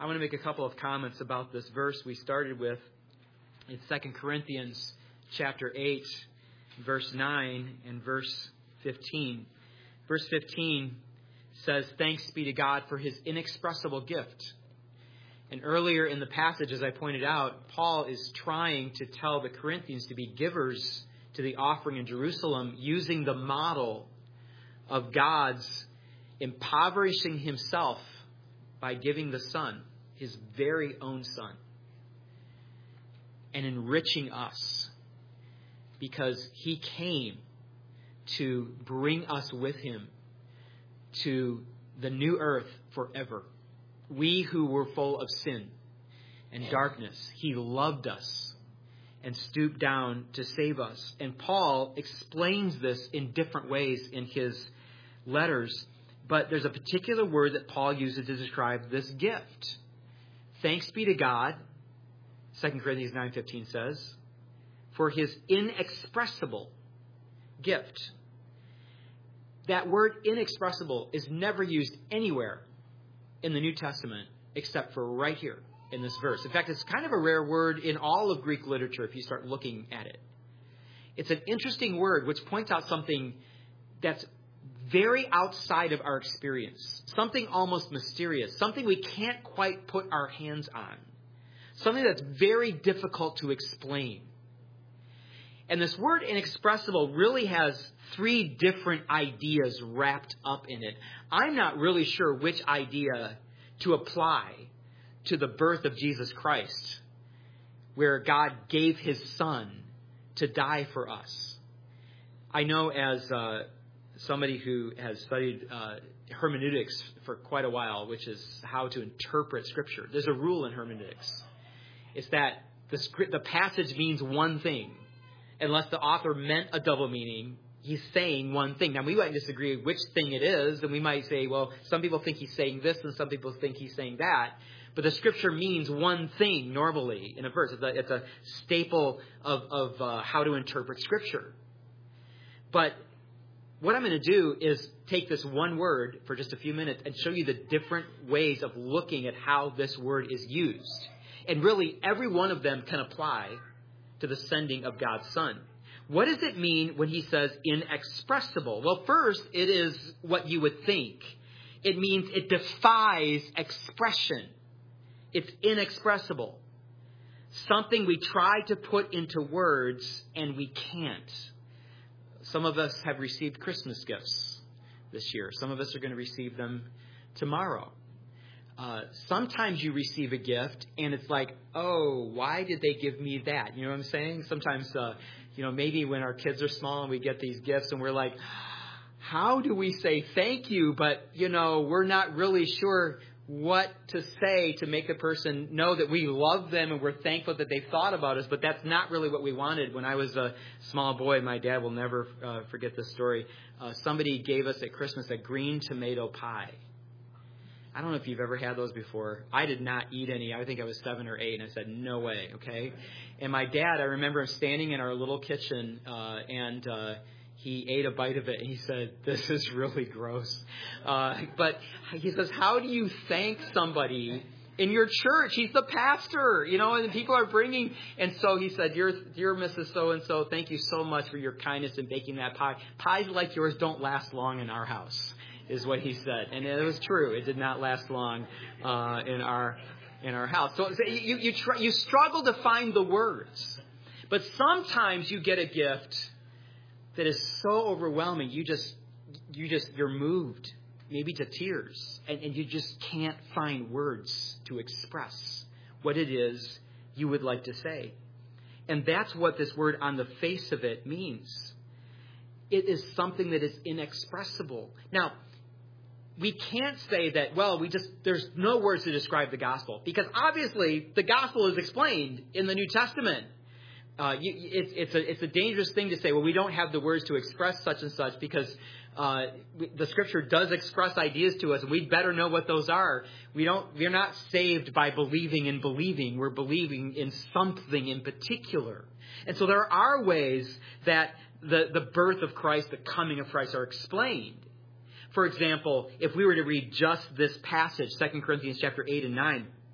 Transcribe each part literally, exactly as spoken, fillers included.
I want to make a couple of comments about this verse we started with in Second Corinthians chapter eight, verse nine and verse fifteen. Verse fifteen says, "Thanks be to God for his inexpressible gift." And earlier in the passage, as I pointed out, Paul is trying to tell the Corinthians to be givers to the offering in Jerusalem using the model of God's impoverishing himself by giving the Son, his very own Son, and enriching us because he came to bring us with him to the new earth forever. We who were full of sin and darkness, he loved us and stooped down to save us. And Paul explains this in different ways in his letters, but there's a particular word that Paul uses to describe this gift. Thanks be to God, Second Corinthians nine fifteen says, for his inexpressible gift. That word inexpressible is never used anywhere in the New Testament except for right here in this verse. In fact, it's kind of a rare word in all of Greek literature if you start looking at it. It's an interesting word which points out something that's very outside of our experience, something almost mysterious, something we can't quite put our hands on, something that's very difficult to explain. And this word inexpressible really has three different ideas wrapped up in it. I'm not really sure which idea to apply to the birth of Jesus Christ, where God gave his Son to die for us. I know as uh, somebody who has studied uh, hermeneutics for quite a while, which is how to interpret Scripture, there's a rule in hermeneutics. It's that the, script, the passage means one thing, unless the author meant a double meaning. He's saying one thing. Now, we might disagree which thing it is, and we might say, well, some people think he's saying this, and some people think he's saying that. But the Scripture means one thing normally in a verse. It's a, it's a staple of, of uh, how to interpret Scripture. But what I'm going to do is take this one word for just a few minutes and show you the different ways of looking at how this word is used. And really, every one of them can apply to the sending of God's Son. What does it mean when he says inexpressible? Well, first, it is what you would think. It means it defies expression. It's inexpressible. Something we try to put into words and we can't. Some of us have received Christmas gifts this year. Some of us are going to receive them tomorrow. Uh, sometimes you receive a gift and it's like, oh, why did they give me that? You know what I'm saying? Sometimes, uh, you know, maybe when our kids are small and we get these gifts and we're like, how do we say thank you? But, you know, we're not really sure what to say to make the person know that we love them and we're thankful that they thought about us. But that's not really what we wanted. When I was a small boy, my dad will never uh, forget this story. Uh, somebody gave us at Christmas a green tomato pie. I don't know if you've ever had those before. I did not eat any. I think I was seven or eight, and I said, no way, okay? And my dad, I remember him standing in our little kitchen, uh, and uh, he ate a bite of it, and he said, this is really gross. Uh, but he says, how do you thank somebody in your church? He's the pastor, you know, and people are bringing. And so he said, dear, dear Missus So-and-so, thank you so much for your kindness in baking that pie. Pies like yours don't last long in our house, is what he said. And it was true. It did not last long uh, in our in our house. So you you, try, you struggle to find the words. But sometimes you get a gift that is so overwhelming, you just you just you're moved, maybe to tears, and, and you just can't find words to express what it is you would like to say. And that's what this word on the face of it means. It is something that is inexpressible. Now, we can't say that, well, we just there's no words to describe the gospel, because obviously the gospel is explained in the New Testament. Uh, you, it's, it's, a, it's a dangerous thing to say, well, we don't have the words to express such and such, because uh, the Scripture does express ideas to us, and we'd better know what those are. We don't, we're not saved by believing in believing. We're believing in something in particular. And so there are ways that the, the birth of Christ, the coming of Christ, are explained. For example, if we were to read just this passage, Second Corinthians chapter eight and nine,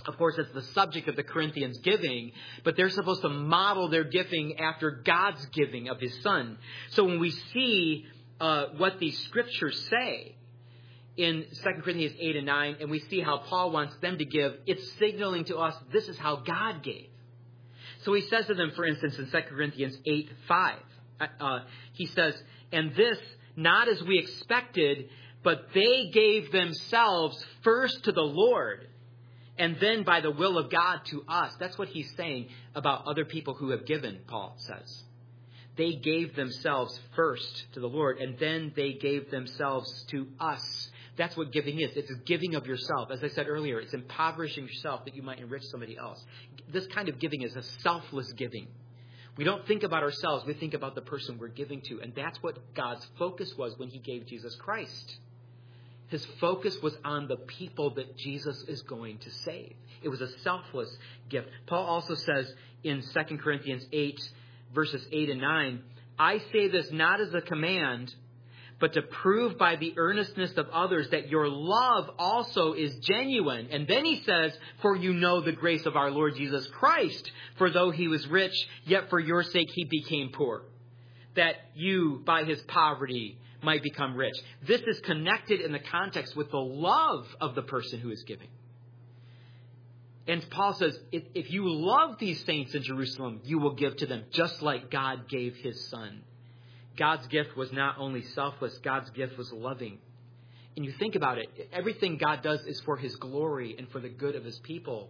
Of course, it's the subject of the Corinthians' giving, but they're supposed to model their giving after God's giving of his Son. So when we see uh, what these scriptures say in Second Corinthians eight and nine, and we see how Paul wants them to give, it's signaling to us this is how God gave. So he says to them, for instance, in Second Corinthians eight five, uh, he says, and this not as we expected, but they gave themselves first to the Lord, and then by the will of God to us. That's what he's saying about other people who have given, Paul says. They gave themselves first to the Lord, and then they gave themselves to us. That's what giving is. It's giving of yourself. As I said earlier, it's impoverishing yourself that you might enrich somebody else. This kind of giving is a selfless giving. We don't think about ourselves. We think about the person we're giving to. And that's what God's focus was when he gave Jesus Christ. His focus was on the people that Jesus is going to save. It was a selfless gift. Paul also says in Second Corinthians eight, verses eight and nine, I say this not as a command, but to prove by the earnestness of others that your love also is genuine. And then he says, for you know the grace of our Lord Jesus Christ, for though he was rich, yet for your sake he became poor, that you by his poverty might become rich. This is connected in the context with the love of the person who is giving. And Paul says, if, if you love these saints in Jerusalem, you will give to them just like God gave his Son. God's gift was not only selfless, God's gift was loving. And you think about it, everything God does is for his glory and for the good of his people.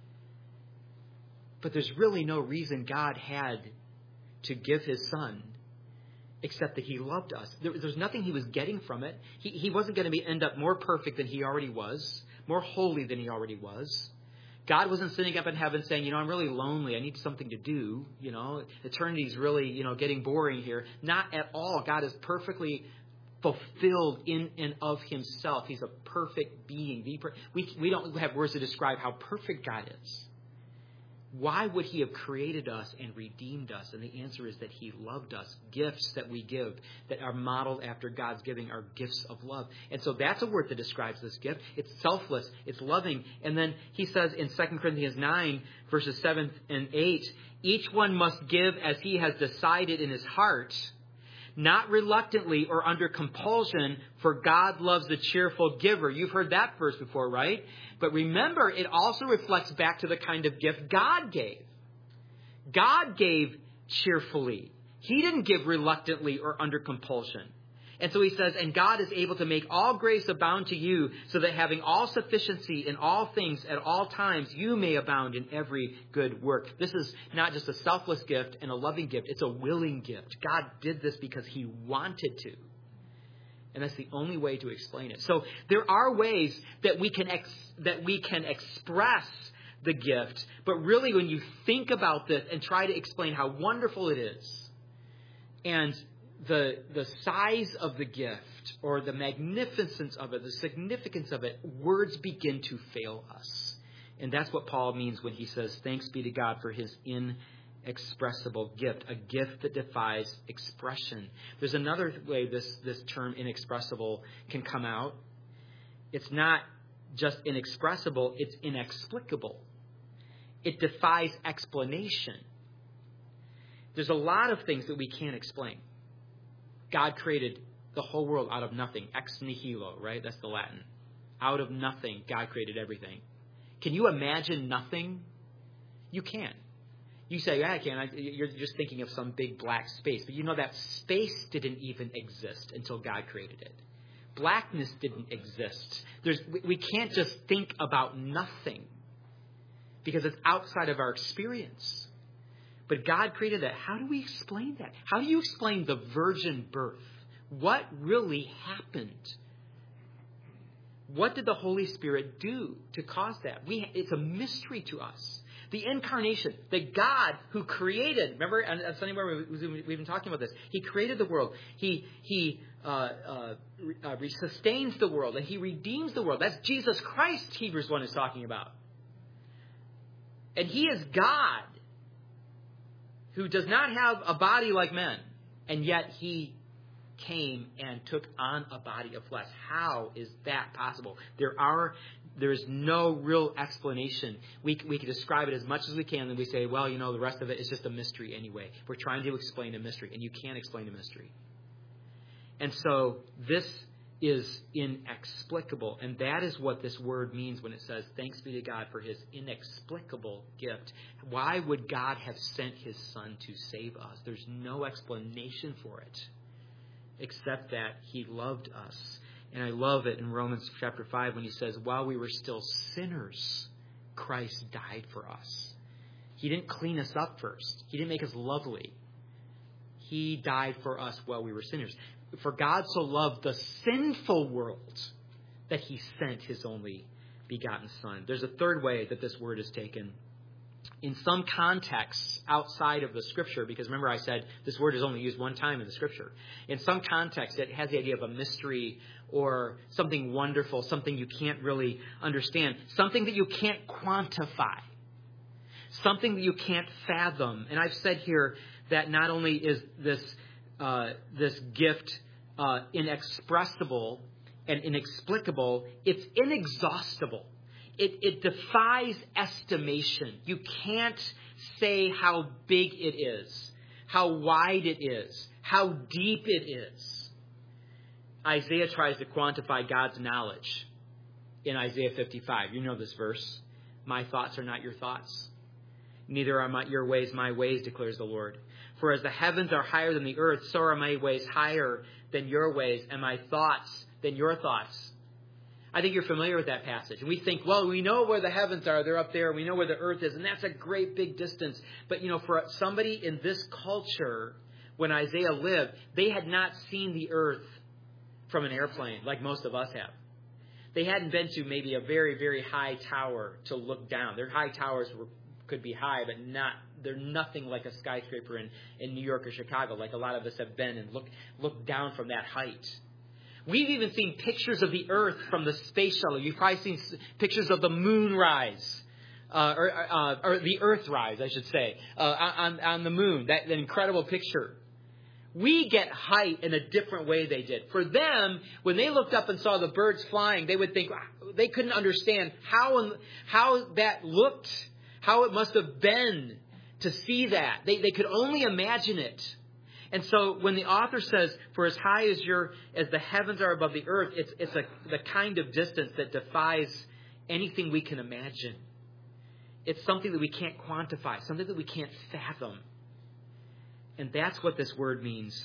But there's really no reason God had to give his Son except that he loved us. There, there's nothing he was getting from it. He, he wasn't going to be, end up more perfect than he already was, more holy than he already was. God wasn't sitting up in heaven saying, you know, I'm really lonely. I need something to do. You know, eternity's really, you know, getting boring here. Not at all. God is perfectly fulfilled in and of himself. He's a perfect being. We, we don't have words to describe how perfect God is. Why would he have created us and redeemed us? And the answer is that he loved us. Gifts that we give that are modeled after God's giving are gifts of love. And so that's a word that describes this gift. It's selfless. It's loving. And then he says in Second Corinthians nine, verses seven and eight, each one must give as he has decided in his heart, not reluctantly or under compulsion, for God loves the cheerful giver. You've heard that verse before, right? But remember, it also reflects back to the kind of gift God gave. God gave cheerfully. He didn't give reluctantly or under compulsion. And so he says, and God is able to make all grace abound to you, so that having all sufficiency in all things at all times, you may abound in every good work. This is not just a selfless gift and a loving gift. It's a willing gift. God did this because he wanted to. And that's the only way to explain it. So there are ways that we can ex- that we can express the gift. But really, when you think about this and try to explain how wonderful it is, and the the size of the gift or the magnificence of it, the significance of it, words begin to fail us. And that's what Paul means when he says, thanks be to God for his inexpressible gift, a gift that defies expression. There's another way this, this term inexpressible can come out. It's not just inexpressible, it's inexplicable. It defies explanation. There's a lot of things that we can't explain. God created the whole world out of nothing. Ex nihilo, right? That's the Latin. Out of nothing, God created everything. Can you imagine nothing? You can't. You say, yeah, I can. I, you're just thinking of some big black space. But you know that space didn't even exist until God created it. Blackness didn't exist. There's, we, we can't just think about nothing because it's outside of our experience. But God created that. How do we explain that? How do you explain the virgin birth? What really happened? What did the Holy Spirit do to cause that? We, it's a mystery to us. The incarnation, the God who created, remember on, on Sunday morning we've been talking about this. He created the world. He he uh, uh, uh, sustains the world and he redeems the world. That's Jesus Christ, Hebrews one is talking about. And he is God who does not have a body like men, and yet he came and took on a body of flesh. How is that possible? There are there is no real explanation. We, we can describe it as much as we can, and we say, well, you know, the rest of it is just a mystery anyway. We're trying to explain a mystery, and you can't explain a mystery. And so this is inexplicable, and that is what this word means when it says, thanks be to God for his inexplicable gift. Why would God have sent his Son to save us? There's no explanation for it, except that he loved us. And I love it in Romans chapter five when he says, while we were still sinners, Christ died for us. He didn't clean us up first. He didn't make us lovely. He died for us while we were sinners. For God so loved the sinful world that he sent his only begotten Son. There's a third way that this word is taken. In some contexts outside of the Scripture, because remember I said this word is only used one time in the Scripture. In some context, it has the idea of a mystery or something wonderful, something you can't really understand, something that you can't quantify, something that you can't fathom. And I've said here that not only is this uh, this gift uh, inexpressible and inexplicable, it's inexhaustible. It, it defies estimation. You can't say how big it is, how wide it is, how deep it is. Isaiah tries to quantify God's knowledge in Isaiah fifty-five. You know this verse. My thoughts are not your thoughts. Neither are my, your ways my ways, declares the Lord. For as the heavens are higher than the earth, so are my ways higher than your ways, and my thoughts than your thoughts. I think you're familiar with that passage. And we think, well, we know where the heavens are. They're up there. We know where the earth is. And that's a great big distance. But, you know, for somebody in this culture, when Isaiah lived, they had not seen the earth from an airplane like most of us have. They hadn't been to maybe a very, very high tower to look down. Their high towers were, could be high, but not they're nothing like a skyscraper in, in New York or Chicago, like a lot of us have been and look look down from that height. We've even seen pictures of the Earth from the space shuttle. You've probably seen pictures of the moon rise, uh, or, uh, or the Earth rise, I should say, uh, on, on the moon. That, that incredible picture. We get height in a different way they did. For them, when they looked up and saw the birds flying, they would think they couldn't understand how how that looked, how it must have been to see that. They they could only imagine it. And so when the author says, for as high as your as the heavens are above the earth, it's it's a the kind of distance that defies anything we can imagine. It's something that we can't quantify, something that we can't fathom. And that's what this word means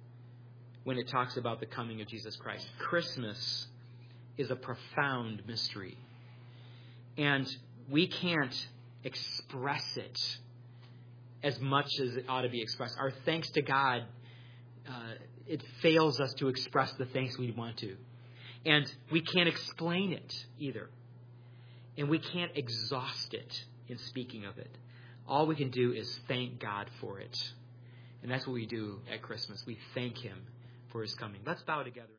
when it talks about the coming of Jesus Christ. Christmas is a profound mystery. And we can't express it as much as it ought to be expressed. Our thanks to God, uh, it fails us to express the thanks we want to. And we can't explain it either. And we can't exhaust it in speaking of it. All we can do is thank God for it. And that's what we do at Christmas. We thank him for his coming. Let's bow together.